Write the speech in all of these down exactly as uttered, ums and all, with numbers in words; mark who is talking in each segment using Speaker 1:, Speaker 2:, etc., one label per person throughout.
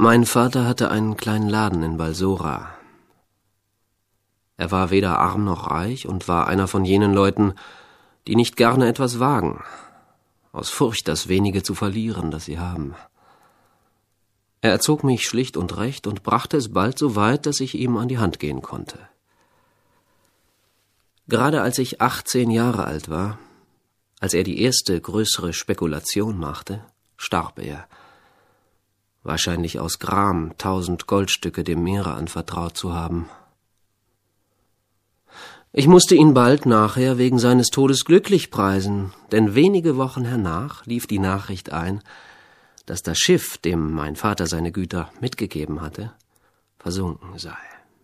Speaker 1: Mein Vater hatte einen kleinen Laden in Balsora. Er war weder arm noch reich und war einer von jenen Leuten, die nicht gerne etwas wagen, aus Furcht, das wenige zu verlieren, das sie haben. Er erzog mich schlicht und recht und brachte es bald so weit, dass ich ihm an die Hand gehen konnte. Gerade als ich achtzehn Jahre alt war, als er die erste größere Spekulation machte, starb er, wahrscheinlich aus Gram, tausend Goldstücke dem Meere anvertraut zu haben. Ich musste ihn bald nachher wegen seines Todes glücklich preisen, denn wenige Wochen hernach lief die Nachricht ein, dass das Schiff, dem mein Vater seine Güter mitgegeben hatte, versunken sei.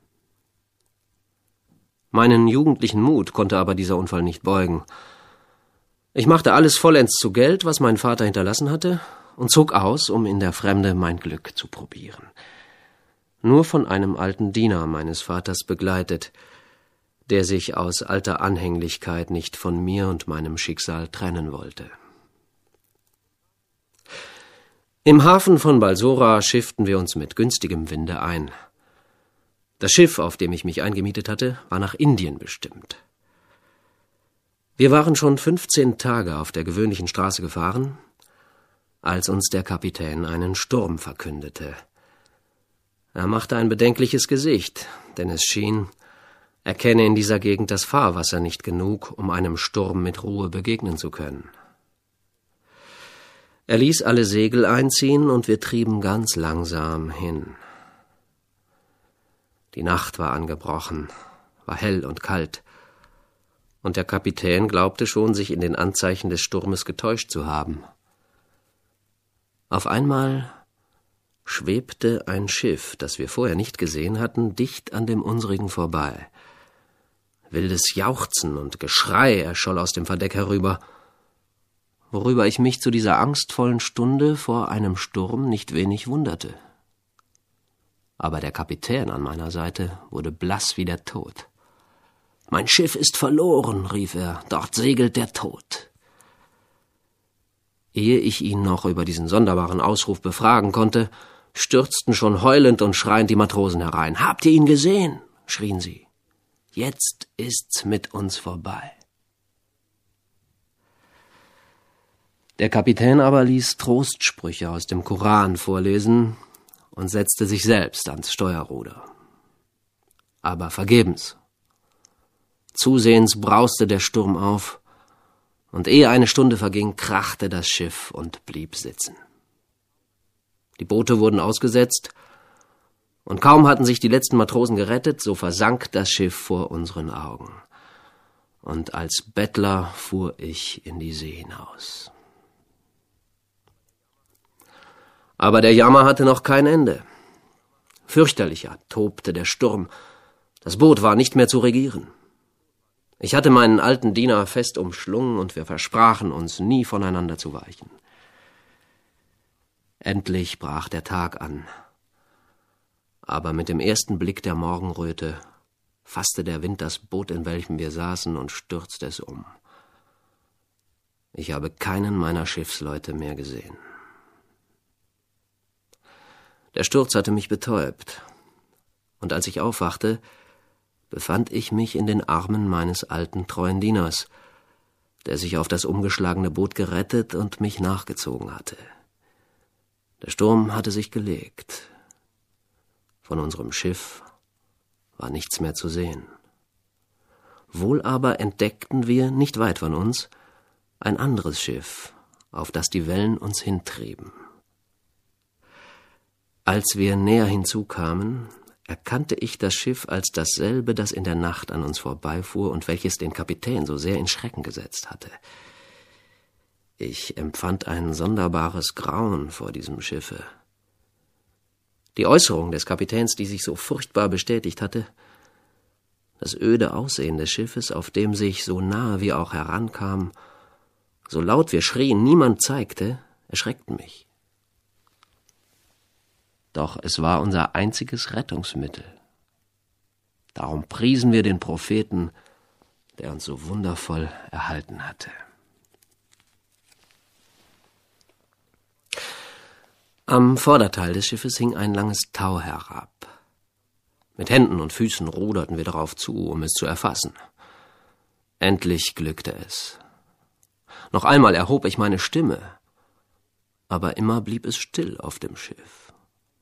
Speaker 1: Meinen jugendlichen Mut konnte aber dieser Unfall nicht beugen. Ich machte alles vollends zu Geld, was mein Vater hinterlassen hatte, und zog aus, um in der Fremde mein Glück zu probieren. Nur von einem alten Diener meines Vaters begleitet, der sich aus alter Anhänglichkeit nicht von mir und meinem Schicksal trennen wollte. Im Hafen von Balsora schifften wir uns mit günstigem Winde ein. Das Schiff, auf dem ich mich eingemietet hatte, war nach Indien bestimmt. Wir waren schon fünfzehn Tage auf der gewöhnlichen Straße gefahren, als uns der Kapitän einen Sturm verkündete. Er machte ein bedenkliches Gesicht, denn es schien, er kenne in dieser Gegend das Fahrwasser nicht genug, um einem Sturm mit Ruhe begegnen zu können. Er ließ alle Segel einziehen und wir trieben ganz langsam hin. Die Nacht war angebrochen, war hell und kalt, und der Kapitän glaubte schon, sich in den Anzeichen des Sturmes getäuscht zu haben. Auf einmal schwebte ein Schiff, das wir vorher nicht gesehen hatten, dicht an dem unsrigen vorbei. Wildes Jauchzen und Geschrei erscholl aus dem Verdeck herüber, worüber ich mich zu dieser angstvollen Stunde vor einem Sturm nicht wenig wunderte. Aber der Kapitän an meiner Seite wurde blass wie der Tod. »Mein Schiff ist verloren«, rief er, »dort segelt der Tod.« Ehe ich ihn noch über diesen sonderbaren Ausruf befragen konnte, stürzten schon heulend und schreiend die Matrosen herein. »Habt ihr ihn gesehen?« schrien sie. »Jetzt ist's mit uns vorbei.« Der Kapitän aber ließ Trostsprüche aus dem Koran vorlesen und setzte sich selbst ans Steuerruder. Aber vergebens. Zusehends brauste der Sturm auf, und ehe eine Stunde verging, krachte das Schiff und blieb sitzen. Die Boote wurden ausgesetzt, und kaum hatten sich die letzten Matrosen gerettet, so versank das Schiff vor unseren Augen. Und als Bettler fuhr ich in die See hinaus. Aber der Jammer hatte noch kein Ende. Fürchterlicher tobte der Sturm. Das Boot war nicht mehr zu regieren. Ich hatte meinen alten Diener fest umschlungen und wir versprachen uns, nie voneinander zu weichen. Endlich brach der Tag an. Aber mit dem ersten Blick der Morgenröte fasste der Wind das Boot, in welchem wir saßen, und stürzte es um. Ich habe keinen meiner Schiffsleute mehr gesehen. Der Sturz hatte mich betäubt, und als ich aufwachte, befand ich mich in den Armen meines alten treuen Dieners, der sich auf das umgeschlagene Boot gerettet und mich nachgezogen hatte. Der Sturm hatte sich gelegt. Von unserem Schiff war nichts mehr zu sehen. Wohl aber entdeckten wir, nicht weit von uns, ein anderes Schiff, auf das die Wellen uns hintrieben. Als wir näher hinzukamen, erkannte ich das Schiff als dasselbe, das in der Nacht an uns vorbeifuhr und welches den Kapitän so sehr in Schrecken gesetzt hatte. Ich empfand ein sonderbares Grauen vor diesem Schiffe. Die Äußerung des Kapitäns, die sich so furchtbar bestätigt hatte, das öde Aussehen des Schiffes, auf dem sich, so nahe wir auch herankam, so laut wir schrien, niemand zeigte, erschreckten mich. Doch es war unser einziges Rettungsmittel. Darum priesen wir den Propheten, der uns so wundervoll erhalten hatte. Am Vorderteil des Schiffes hing ein langes Tau herab. Mit Händen und Füßen ruderten wir darauf zu, um es zu erfassen. Endlich glückte es. Noch einmal erhob ich meine Stimme, aber immer blieb es still auf dem Schiff.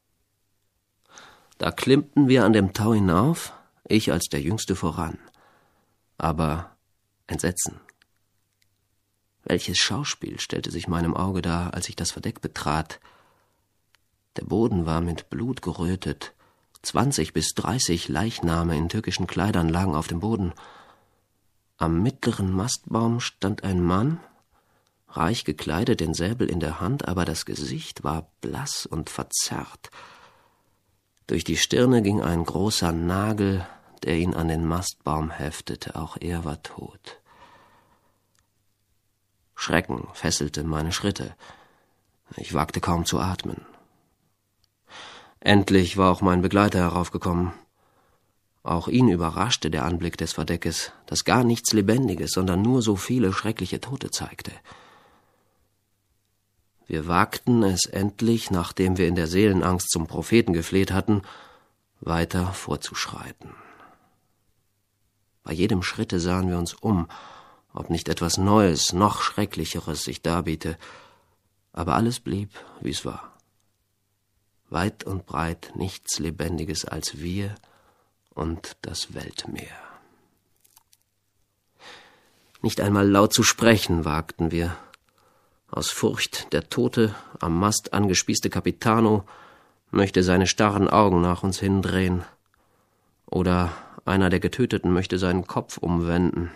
Speaker 1: Da klimmten wir an dem Tau hinauf, ich als der Jüngste voran. Aber Entsetzen. Welches Schauspiel stellte sich meinem Auge dar, als ich das Verdeck betrat. Der Boden war mit Blut gerötet. Zwanzig bis dreißig Leichname in türkischen Kleidern lagen auf dem Boden. Am mittleren Mastbaum stand ein Mann, reich gekleidet, den Säbel in der Hand, aber das Gesicht war blass und verzerrt. Durch die Stirne ging ein großer Nagel, der ihn an den Mastbaum heftete. Auch er war tot. Schrecken fesselte meine Schritte. Ich wagte kaum zu atmen. Endlich war auch mein Begleiter heraufgekommen. Auch ihn überraschte der Anblick des Verdeckes, das gar nichts Lebendiges, sondern nur so viele schreckliche Tote zeigte. Wir wagten es endlich, nachdem wir in der Seelenangst zum Propheten gefleht hatten, weiter vorzuschreiten. Bei jedem Schritte sahen wir uns um, ob nicht etwas Neues, noch Schrecklicheres sich darbiete, aber alles blieb, wie es war. Weit und breit nichts Lebendiges als wir und das Weltmeer. Nicht einmal laut zu sprechen wagten wir. Aus Furcht, der tote, am Mast angespießte Capitano möchte seine starren Augen nach uns hindrehen, oder einer der Getöteten möchte seinen Kopf umwenden.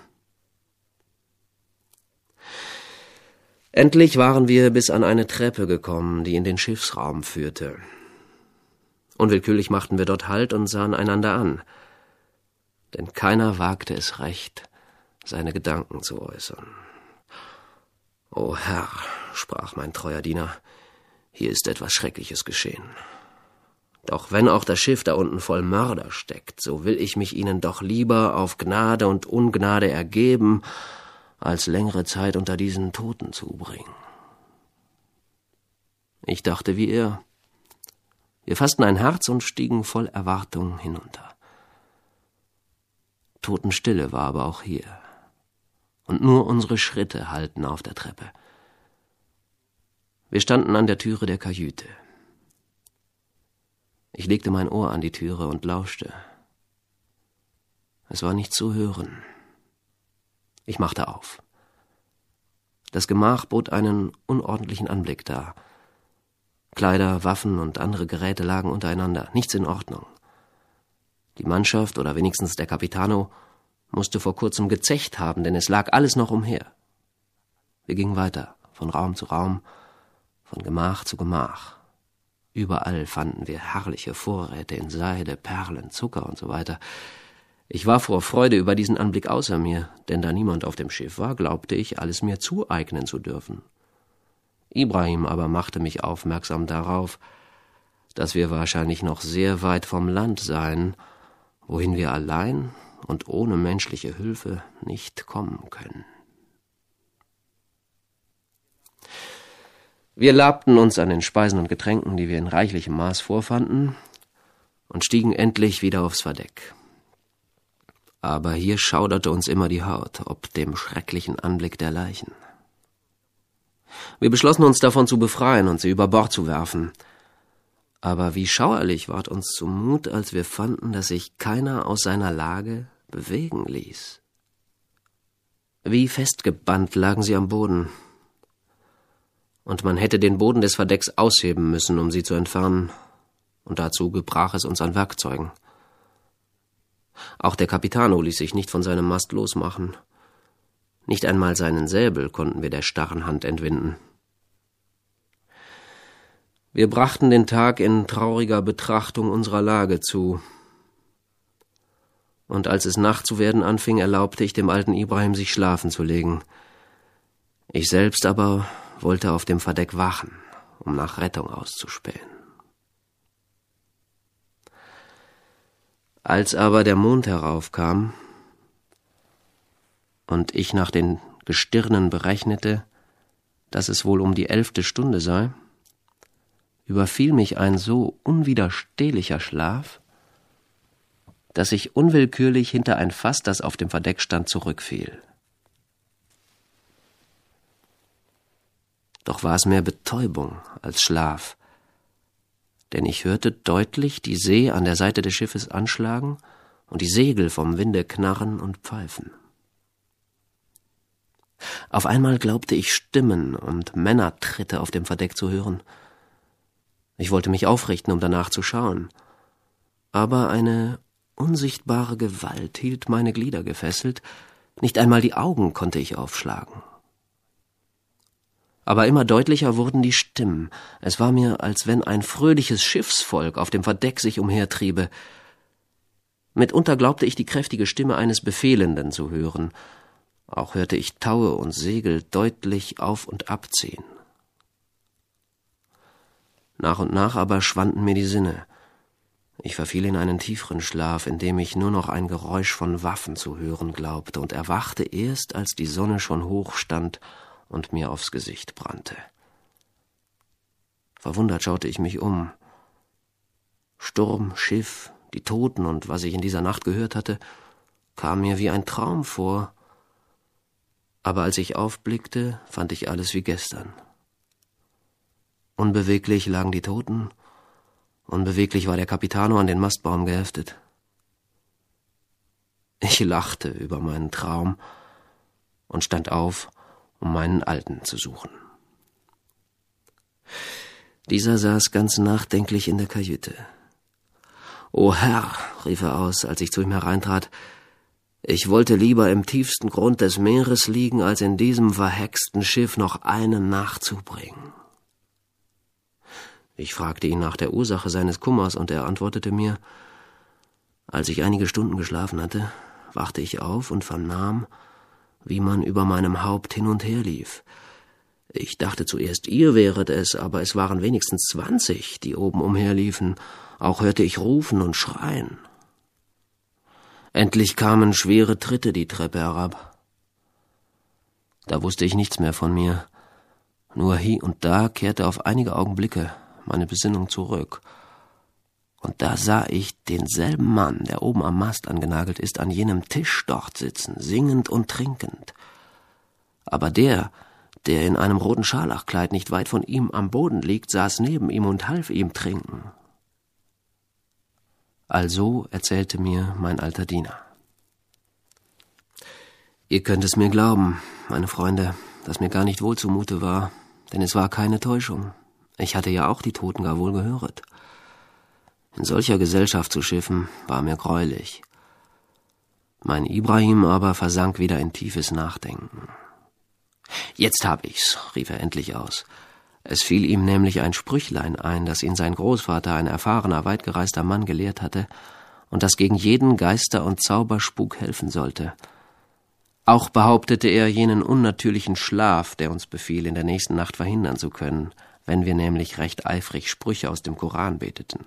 Speaker 1: Endlich waren wir bis an eine Treppe gekommen, die in den Schiffsraum führte. Unwillkürlich machten wir dort Halt und sahen einander an, denn keiner wagte es recht, seine Gedanken zu äußern. »O Herr«, sprach mein treuer Diener, »hier ist etwas Schreckliches geschehen. Doch wenn auch das Schiff da unten voll Mörder steckt, so will ich mich ihnen doch lieber auf Gnade und Ungnade ergeben, als längere Zeit unter diesen Toten zubringen.« Ich dachte wie er. Wir fassten ein Herz und stiegen voll Erwartung hinunter. Totenstille war aber auch hier, und nur unsere Schritte hallten auf der Treppe. Wir standen an der Türe der Kajüte. Ich legte mein Ohr an die Türe und lauschte. Es war nicht zu hören. Ich machte auf. Das Gemach bot einen unordentlichen Anblick dar. Kleider, Waffen und andere Geräte lagen untereinander, nichts in Ordnung. Die Mannschaft, oder wenigstens der Capitano, musste vor kurzem gezecht haben, denn es lag alles noch umher. Wir gingen weiter, von Raum zu Raum, von Gemach zu Gemach. Überall fanden wir herrliche Vorräte in Seide, Perlen, Zucker und so weiter. Ich war vor Freude über diesen Anblick außer mir, denn da niemand auf dem Schiff war, glaubte ich, alles mir zueignen zu dürfen. Ibrahim aber machte mich aufmerksam darauf, dass wir wahrscheinlich noch sehr weit vom Land seien, wohin wir allein und ohne menschliche Hilfe nicht kommen können. Wir labten uns an den Speisen und Getränken, die wir in reichlichem Maß vorfanden, und stiegen endlich wieder aufs Verdeck. Aber hier schauderte uns immer die Haut, ob dem schrecklichen Anblick der Leichen. Wir beschlossen uns davon zu befreien und sie über Bord zu werfen. Aber wie schauerlich ward uns zumut, als wir fanden, dass sich keiner aus seiner Lage bewegen ließ. Wie festgebannt lagen sie am Boden, und man hätte den Boden des Verdecks ausheben müssen, um sie zu entfernen, und dazu gebrach es uns an Werkzeugen. Auch der Capitano ließ sich nicht von seinem Mast losmachen. Nicht einmal seinen Säbel konnten wir der starren Hand entwinden. Wir brachten den Tag in trauriger Betrachtung unserer Lage zu. Und als es Nacht zu werden anfing, erlaubte ich dem alten Ibrahim, sich schlafen zu legen. Ich selbst aber wollte auf dem Verdeck wachen, um nach Rettung auszuspähen. Als aber der Mond heraufkam und ich nach den Gestirnen berechnete, dass es wohl um die elfte Stunde sei, überfiel mich ein so unwiderstehlicher Schlaf, dass ich unwillkürlich hinter ein Fass, das auf dem Verdeck stand, zurückfiel. Doch war es mehr Betäubung als Schlaf, denn ich hörte deutlich die See an der Seite des Schiffes anschlagen und die Segel vom Winde knarren und pfeifen. Auf einmal glaubte ich Stimmen und Männertritte auf dem Verdeck zu hören. Ich wollte mich aufrichten, um danach zu schauen, aber eine unsichtbare Gewalt hielt meine Glieder gefesselt, nicht einmal die Augen konnte ich aufschlagen. Aber immer deutlicher wurden die Stimmen. Es war mir, als wenn ein fröhliches Schiffsvolk auf dem Verdeck sich umhertriebe. Mitunter glaubte ich, die kräftige Stimme eines Befehlenden zu hören. Auch hörte ich Taue und Segel deutlich auf und abziehen. Nach und nach aber schwanden mir die Sinne. Ich verfiel in einen tieferen Schlaf, in dem ich nur noch ein Geräusch von Waffen zu hören glaubte, und erwachte erst, als die Sonne schon hoch stand und mir aufs Gesicht brannte. Verwundert schaute ich mich um. Sturm, Schiff, die Toten und was ich in dieser Nacht gehört hatte, kam mir wie ein Traum vor. Aber als ich aufblickte, fand ich alles wie gestern. Unbeweglich lagen die Toten, unbeweglich war der Capitano an den Mastbaum geheftet. Ich lachte über meinen Traum und stand auf, um meinen Alten zu suchen. Dieser saß ganz nachdenklich in der Kajüte. »O Herr«, rief er aus, als ich zu ihm hereintrat, »ich wollte lieber im tiefsten Grund des Meeres liegen, als in diesem verhexten Schiff noch eine Nacht zubringen.« Ich fragte ihn nach der Ursache seines Kummers, und er antwortete mir, als ich einige Stunden geschlafen hatte, wachte ich auf und vernahm, wie man über meinem Haupt hin und her lief. Ich dachte zuerst, ihr wäret es, aber es waren wenigstens zwanzig, die oben umherliefen. Auch hörte ich rufen und schreien. Endlich kamen schwere Tritte die Treppe herab. Da wusste ich nichts mehr von mir. Nur hie und da kehrte auf einige Augenblicke meine Besinnung zurück. Und da sah ich denselben Mann, der oben am Mast angenagelt ist, an jenem Tisch dort sitzen, singend und trinkend. Aber der, der in einem roten Scharlachkleid nicht weit von ihm am Boden liegt, saß neben ihm und half ihm trinken. Also erzählte mir mein alter Diener. Ihr könnt es mir glauben, meine Freunde, dass mir gar nicht wohl zumute war, denn es war keine Täuschung. Ich hatte ja auch die Toten gar wohl gehöret. In solcher Gesellschaft zu schiffen, war mir greulich. Mein Ibrahim aber versank wieder in tiefes Nachdenken. »Jetzt hab ich's«, rief er endlich aus. Es fiel ihm nämlich ein Sprüchlein ein, das ihn sein Großvater, ein erfahrener, weitgereister Mann, gelehrt hatte und das gegen jeden Geister- und Zauberspuk helfen sollte. Auch behauptete er, jenen unnatürlichen Schlaf, der uns befiel, in der nächsten Nacht verhindern zu können, wenn wir nämlich recht eifrig Sprüche aus dem Koran beteten.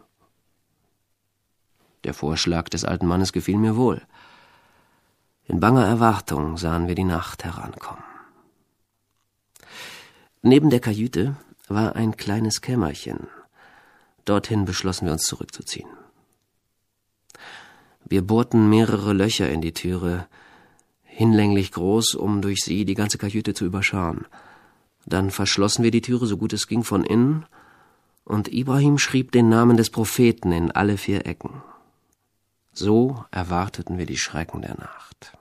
Speaker 1: Der Vorschlag des alten Mannes gefiel mir wohl. In banger Erwartung sahen wir die Nacht herankommen. Neben der Kajüte war ein kleines Kämmerchen. Dorthin beschlossen wir uns zurückzuziehen. Wir bohrten mehrere Löcher in die Türe, hinlänglich groß, um durch sie die ganze Kajüte zu überschauen. Dann verschlossen wir die Türe, so gut es ging, von innen, und Ibrahim schrieb den Namen des Propheten in alle vier Ecken. So erwarteten wir die Schrecken der Nacht.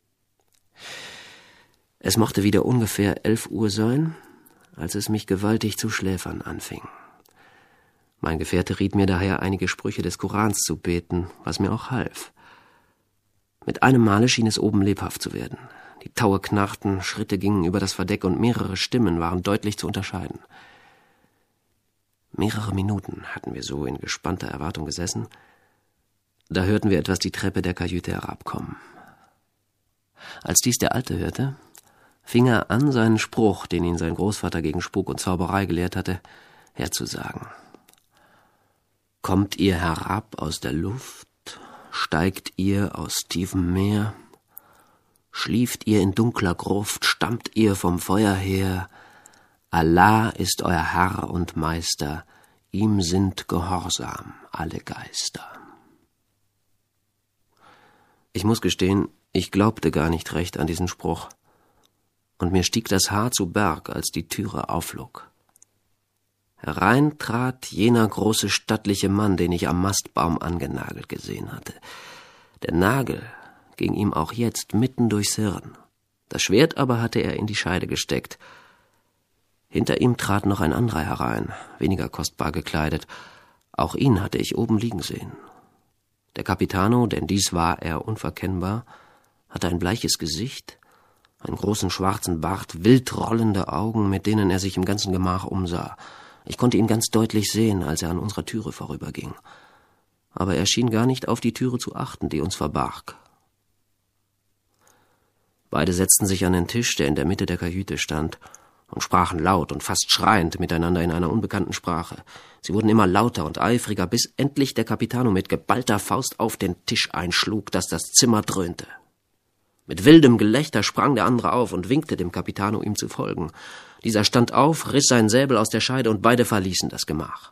Speaker 1: Es mochte wieder ungefähr elf Uhr sein, als es mich gewaltig zu schläfern anfing. Mein Gefährte riet mir daher, einige Sprüche des Korans zu beten, was mir auch half. Mit einem Male schien es oben lebhaft zu werden. Die Taue knarrten, Schritte gingen über das Verdeck und mehrere Stimmen waren deutlich zu unterscheiden. Mehrere Minuten hatten wir so in gespannter Erwartung gesessen. Da hörten wir etwas die Treppe der Kajüte herabkommen. Als dies der Alte hörte, fing er an, seinen Spruch, den ihn sein Großvater gegen Spuk und Zauberei gelehrt hatte, herzusagen. Kommt ihr herab aus der Luft, steigt ihr aus tiefem Meer, schlieft ihr in dunkler Gruft, stammt ihr vom Feuer her, Allah ist euer Herr und Meister, ihm sind gehorsam alle Geister. Ich muss gestehen, ich glaubte gar nicht recht an diesen Spruch, und mir stieg das Haar zu Berg, als die Türe aufflog. Herein trat jener große stattliche Mann, den ich am Mastbaum angenagelt gesehen hatte. Der Nagel ging ihm auch jetzt mitten durchs Hirn. Das Schwert aber hatte er in die Scheide gesteckt. Hinter ihm trat noch ein anderer herein, weniger kostbar gekleidet. Auch ihn hatte ich oben liegen sehen. Der Capitano, denn dies war er unverkennbar, hatte ein bleiches Gesicht, einen großen schwarzen Bart, wild rollende Augen, mit denen er sich im ganzen Gemach umsah. Ich konnte ihn ganz deutlich sehen, als er an unserer Türe vorüberging. Aber er schien gar nicht auf die Türe zu achten, die uns verbarg. Beide setzten sich an den Tisch, der in der Mitte der Kajüte stand, und sprachen laut und fast schreiend miteinander in einer unbekannten Sprache. Sie wurden immer lauter und eifriger, bis endlich der Capitano mit geballter Faust auf den Tisch einschlug, dass das Zimmer dröhnte. Mit wildem Gelächter sprang der andere auf und winkte dem Capitano, ihm zu folgen. Dieser stand auf, riss seinen Säbel aus der Scheide, und beide verließen das Gemach.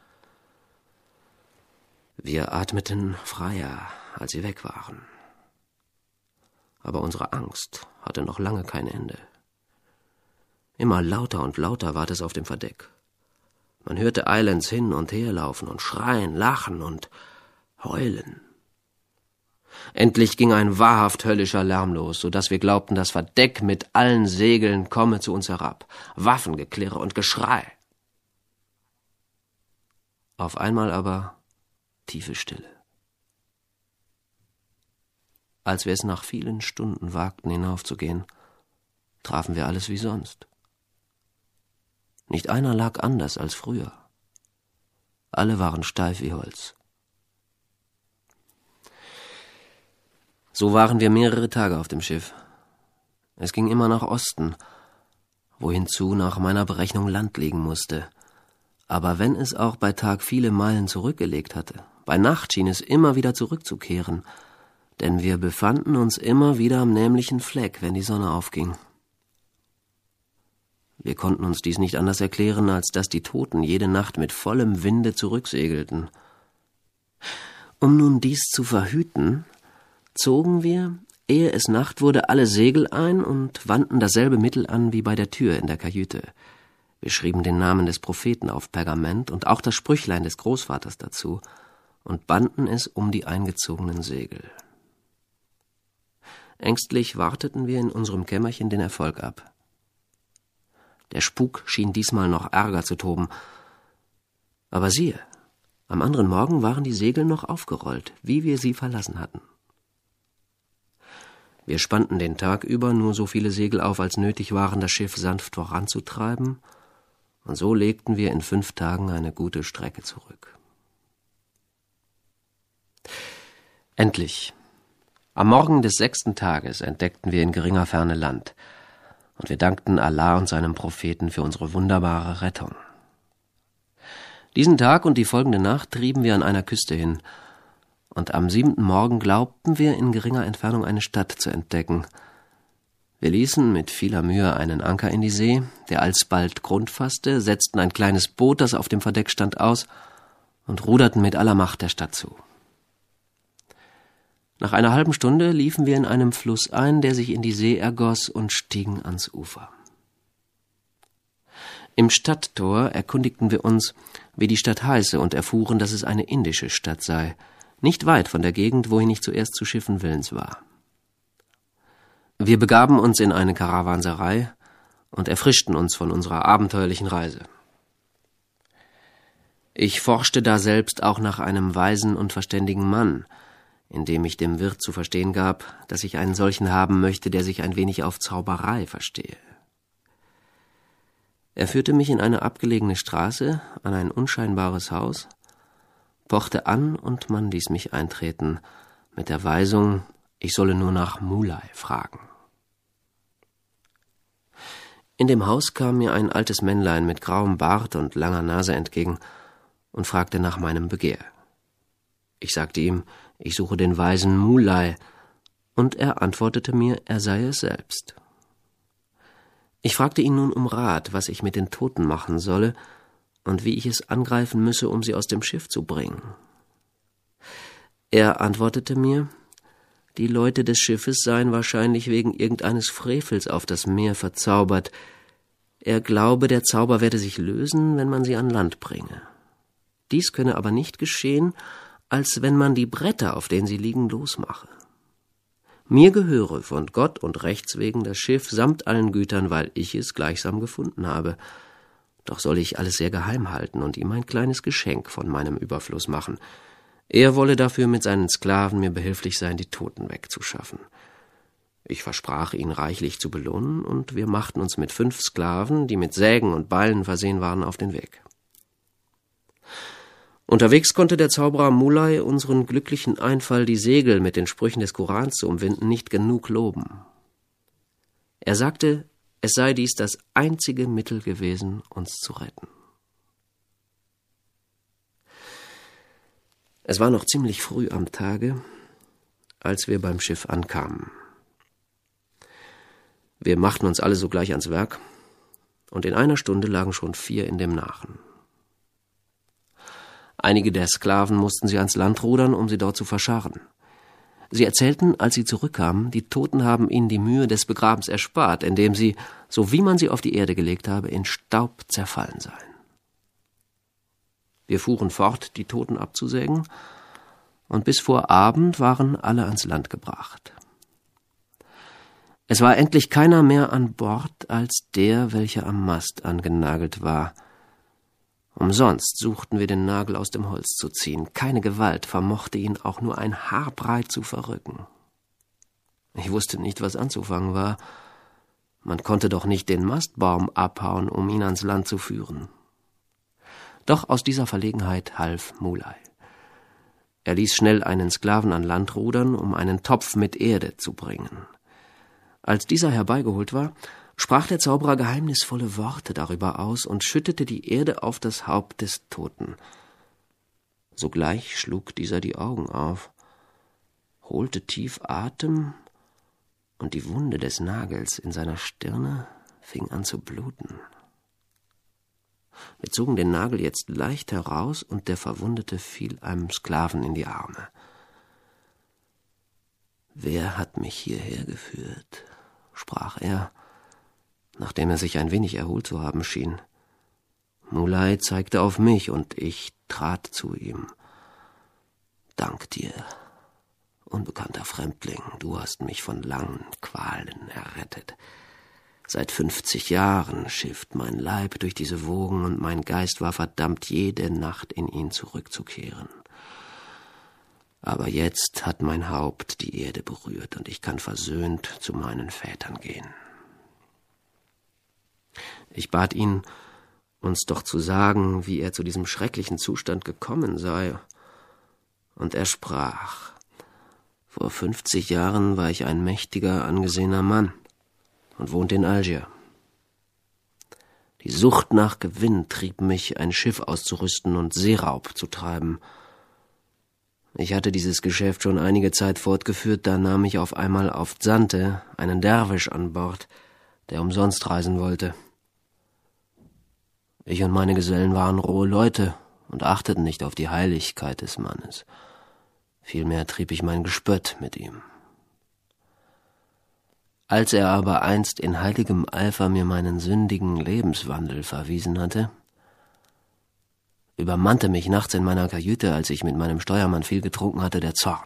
Speaker 1: Wir atmeten freier, als sie weg waren. Aber unsere Angst hatte noch lange kein Ende. Immer lauter und lauter ward es auf dem Verdeck. Man hörte eilends hin und her laufen und schreien, lachen und heulen. Endlich ging ein wahrhaft höllischer Lärm los, so dass wir glaubten, das Verdeck mit allen Segeln komme zu uns herab. Waffengeklirre und Geschrei. Auf einmal aber tiefe Stille. Als wir es nach vielen Stunden wagten, hinaufzugehen, trafen wir alles wie sonst. Nicht einer lag anders als früher. Alle waren steif wie Holz. So waren wir mehrere Tage auf dem Schiff. Es ging immer nach Osten, wohin zu nach meiner Berechnung Land liegen musste. Aber wenn es auch bei Tag viele Meilen zurückgelegt hatte, bei Nacht schien es immer wieder zurückzukehren, denn wir befanden uns immer wieder am nämlichen Fleck, wenn die Sonne aufging. Wir konnten uns dies nicht anders erklären, als dass die Toten jede Nacht mit vollem Winde zurücksegelten. Um nun dies zu verhüten, zogen wir, ehe es Nacht wurde, alle Segel ein und wandten dasselbe Mittel an wie bei der Tür in der Kajüte. Wir schrieben den Namen des Propheten auf Pergament und auch das Sprüchlein des Großvaters dazu und banden es um die eingezogenen Segel. Ängstlich warteten wir in unserem Kämmerchen den Erfolg ab. Der Spuk schien diesmal noch ärger zu toben. Aber siehe, am anderen Morgen waren die Segel noch aufgerollt, wie wir sie verlassen hatten. Wir spannten den Tag über nur so viele Segel auf, als nötig waren, das Schiff sanft voranzutreiben, und so legten wir in fünf Tagen eine gute Strecke zurück. Endlich, am Morgen des sechsten Tages entdeckten wir in geringer Ferne Land, und wir dankten Allah und seinem Propheten für unsere wunderbare Rettung. Diesen Tag und die folgende Nacht trieben wir an einer Küste hin, und am siebenten Morgen glaubten wir, in geringer Entfernung eine Stadt zu entdecken. Wir ließen mit vieler Mühe einen Anker in die See, der alsbald Grund fasste, setzten ein kleines Boot, das auf dem Verdeck stand, aus und ruderten mit aller Macht der Stadt zu. Nach einer halben Stunde liefen wir in einem Fluss ein, der sich in die See ergoss, und stiegen ans Ufer. Im Stadttor erkundigten wir uns, wie die Stadt heiße, und erfuhren, dass es eine indische Stadt sei, nicht weit von der Gegend, wohin ich zuerst zu schiffen willens war. Wir begaben uns in eine Karawanserei und erfrischten uns von unserer abenteuerlichen Reise. Ich forschte daselbst auch nach einem weisen und verständigen Mann, indem ich dem Wirt zu verstehen gab, dass ich einen solchen haben möchte, der sich ein wenig auf Zauberei verstehe. Er führte mich in eine abgelegene Straße, an ein unscheinbares Haus, pochte an, und man ließ mich eintreten, mit der Weisung, ich solle nur nach Muley fragen. In dem Haus kam mir ein altes Männlein mit grauem Bart und langer Nase entgegen und fragte nach meinem Begehr. Ich sagte ihm, ich suche den weisen Muley, und er antwortete mir, er sei es selbst. Ich fragte ihn nun um Rat, was ich mit den Toten machen solle, und wie ich es angreifen müsse, um sie aus dem Schiff zu bringen. Er antwortete mir, die Leute des Schiffes seien wahrscheinlich wegen irgendeines Frevels auf das Meer verzaubert. Er glaube, der Zauber werde sich lösen, wenn man sie an Land bringe. Dies könne aber nicht geschehen, als wenn man die Bretter, auf denen sie liegen, losmache. Mir gehöre von Gott und Rechts wegen das Schiff samt allen Gütern, weil ich es gleichsam gefunden habe. Doch soll ich alles sehr geheim halten und ihm ein kleines Geschenk von meinem Überfluss machen. Er wolle dafür mit seinen Sklaven mir behilflich sein, die Toten wegzuschaffen. Ich versprach, ihn reichlich zu belohnen, und wir machten uns mit fünf Sklaven, die mit Sägen und Beilen versehen waren, auf den Weg. Unterwegs konnte der Zauberer Muley unseren glücklichen Einfall, die Segel mit den Sprüchen des Korans zu umwinden, nicht genug loben. Er sagte, es sei dies das einzige Mittel gewesen, uns zu retten. Es war noch ziemlich früh am Tage, als wir beim Schiff ankamen. Wir machten uns alle sogleich ans Werk, und in einer Stunde lagen schon vier in dem Nachen. Einige der Sklaven mussten sie ans Land rudern, um sie dort zu verscharren. Sie erzählten, als sie zurückkamen, die Toten haben ihnen die Mühe des Begrabens erspart, indem sie, so wie man sie auf die Erde gelegt habe, in Staub zerfallen seien. Wir fuhren fort, die Toten abzusägen, und bis vor Abend waren alle ans Land gebracht. Es war endlich keiner mehr an Bord als der, welcher am Mast angenagelt war. Umsonst suchten wir den Nagel aus dem Holz zu ziehen. Keine Gewalt vermochte ihn auch nur ein Haar breit zu verrücken. Ich wusste nicht, was anzufangen war. Man konnte doch nicht den Mastbaum abhauen, um ihn ans Land zu führen. Doch aus dieser Verlegenheit half Muley. Er ließ schnell einen Sklaven an Land rudern, um einen Topf mit Erde zu bringen. Als dieser herbeigeholt war, sprach der Zauberer geheimnisvolle Worte darüber aus und schüttete die Erde auf das Haupt des Toten. Sogleich schlug dieser die Augen auf, holte tief Atem, und die Wunde des Nagels in seiner Stirne fing an zu bluten. Wir zogen den Nagel jetzt leicht heraus, und der Verwundete fiel einem Sklaven in die Arme. »Wer hat mich hierher geführt?« sprach er, nachdem er sich ein wenig erholt zu haben schien. Muley zeigte auf mich, und ich trat zu ihm. »Dank dir, unbekannter Fremdling, du hast mich von langen Qualen errettet. Seit fünfzig Jahren schifft mein Leib durch diese Wogen, und mein Geist war verdammt, jede Nacht in ihn zurückzukehren. Aber jetzt hat mein Haupt die Erde berührt, und ich kann versöhnt zu meinen Vätern gehen.« Ich bat ihn, uns doch zu sagen, wie er zu diesem schrecklichen Zustand gekommen sei. Und er sprach, »Vor fünfzig Jahren war ich ein mächtiger, angesehener Mann und wohnte in Algier. Die Sucht nach Gewinn trieb mich, ein Schiff auszurüsten und Seeraub zu treiben. Ich hatte dieses Geschäft schon einige Zeit fortgeführt, da nahm ich auf einmal auf Zante einen Derwisch an Bord, der umsonst reisen wollte. Ich und meine Gesellen waren rohe Leute und achteten nicht auf die Heiligkeit des Mannes. Vielmehr trieb ich mein Gespött mit ihm. Als er aber einst in heiligem Eifer mir meinen sündigen Lebenswandel verwiesen hatte, übermannte mich nachts in meiner Kajüte, als ich mit meinem Steuermann viel getrunken hatte, der Zorn.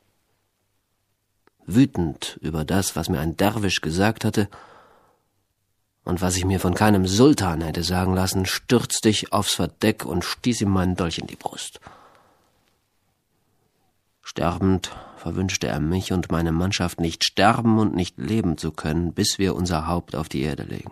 Speaker 1: Wütend über das, was mir ein Derwisch gesagt hatte und was ich mir von keinem Sultan hätte sagen lassen, stürzte ich aufs Verdeck und stieß ihm meinen Dolch in die Brust. Sterbend verwünschte er mich und meine Mannschaft, nicht sterben und nicht leben zu können, bis wir unser Haupt auf die Erde legen.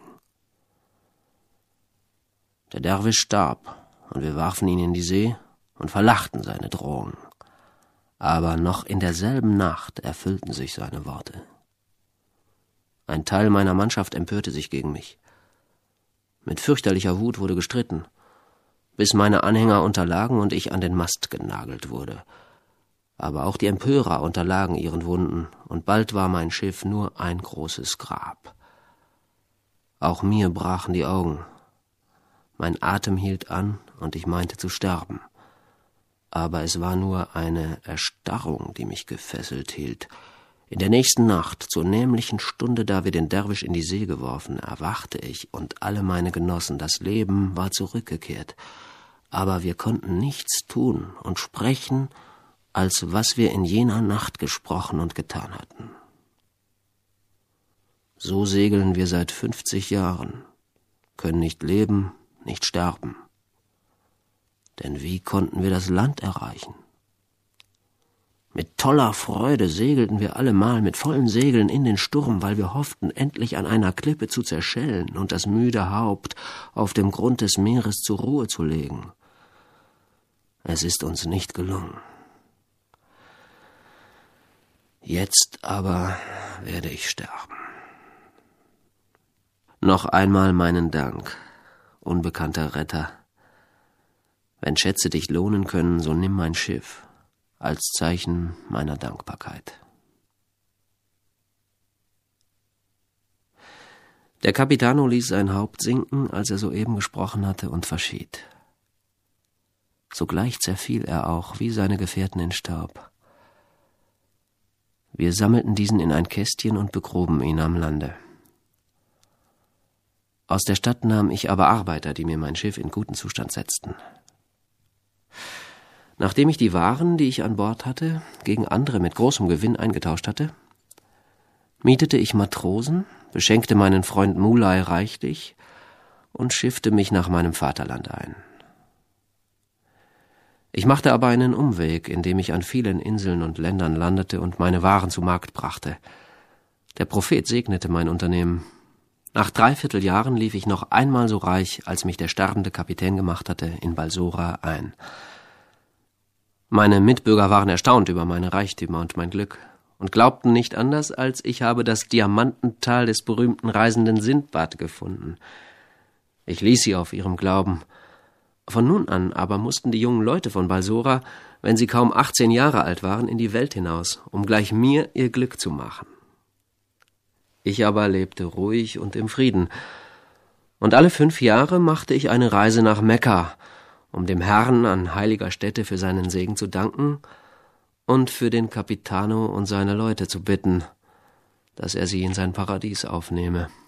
Speaker 1: Der Derwisch starb, und wir warfen ihn in die See und verlachten seine Drohungen. Aber noch in derselben Nacht erfüllten sich seine Worte. Ein Teil meiner Mannschaft empörte sich gegen mich. Mit fürchterlicher Wut wurde gestritten, bis meine Anhänger unterlagen und ich an den Mast genagelt wurde. Aber auch die Empörer unterlagen ihren Wunden, und bald war mein Schiff nur ein großes Grab. Auch mir brachen die Augen. Mein Atem hielt an und ich meinte zu sterben. Aber es war nur eine Erstarrung, die mich gefesselt hielt. In der nächsten Nacht, zur nämlichen Stunde, da wir den Derwisch in die See geworfen, erwachte ich und alle meine Genossen. Das Leben war zurückgekehrt. Aber wir konnten nichts tun und sprechen, als was wir in jener Nacht gesprochen und getan hatten. So segeln wir seit fünfzig Jahren, können nicht leben, nicht sterben. Denn wie konnten wir das Land erreichen? Mit toller Freude segelten wir allemal mit vollen Segeln in den Sturm, weil wir hofften, endlich an einer Klippe zu zerschellen und das müde Haupt auf dem Grund des Meeres zur Ruhe zu legen. Es ist uns nicht gelungen. Jetzt aber werde ich sterben. Noch einmal meinen Dank, unbekannter Retter. Wenn Schätze dich lohnen können, so nimm mein Schiff als Zeichen meiner Dankbarkeit. Der Capitano ließ sein Haupt sinken, als er soeben gesprochen hatte, und verschied. Sogleich zerfiel er auch, wie seine Gefährten, in Staub. Wir sammelten diesen in ein Kästchen und begruben ihn am Lande. Aus der Stadt nahm ich aber Arbeiter, die mir mein Schiff in guten Zustand setzten. Nachdem ich die Waren, die ich an Bord hatte, gegen andere mit großem Gewinn eingetauscht hatte, mietete ich Matrosen, beschenkte meinen Freund Muley reichlich und schiffte mich nach meinem Vaterland ein. Ich machte aber einen Umweg, indem ich an vielen Inseln und Ländern landete und meine Waren zu Markt brachte. Der Prophet segnete mein Unternehmen. Nach dreiviertel Jahren lief ich noch einmal so reich, als mich der sterbende Kapitän gemacht hatte, in Balsora ein. Meine Mitbürger waren erstaunt über meine Reichtümer und mein Glück und glaubten nicht anders, als ich habe das Diamantental des berühmten reisenden Sindbad gefunden. Ich ließ sie auf ihrem Glauben. Von nun an aber mussten die jungen Leute von Balsora, wenn sie kaum achtzehn Jahre alt waren, in die Welt hinaus, um gleich mir ihr Glück zu machen. Ich aber lebte ruhig und im Frieden, und alle fünf Jahre machte ich eine Reise nach Mekka, um dem Herrn an heiliger Stätte für seinen Segen zu danken und für den Capitano und seine Leute zu bitten, dass er sie in sein Paradies aufnehme.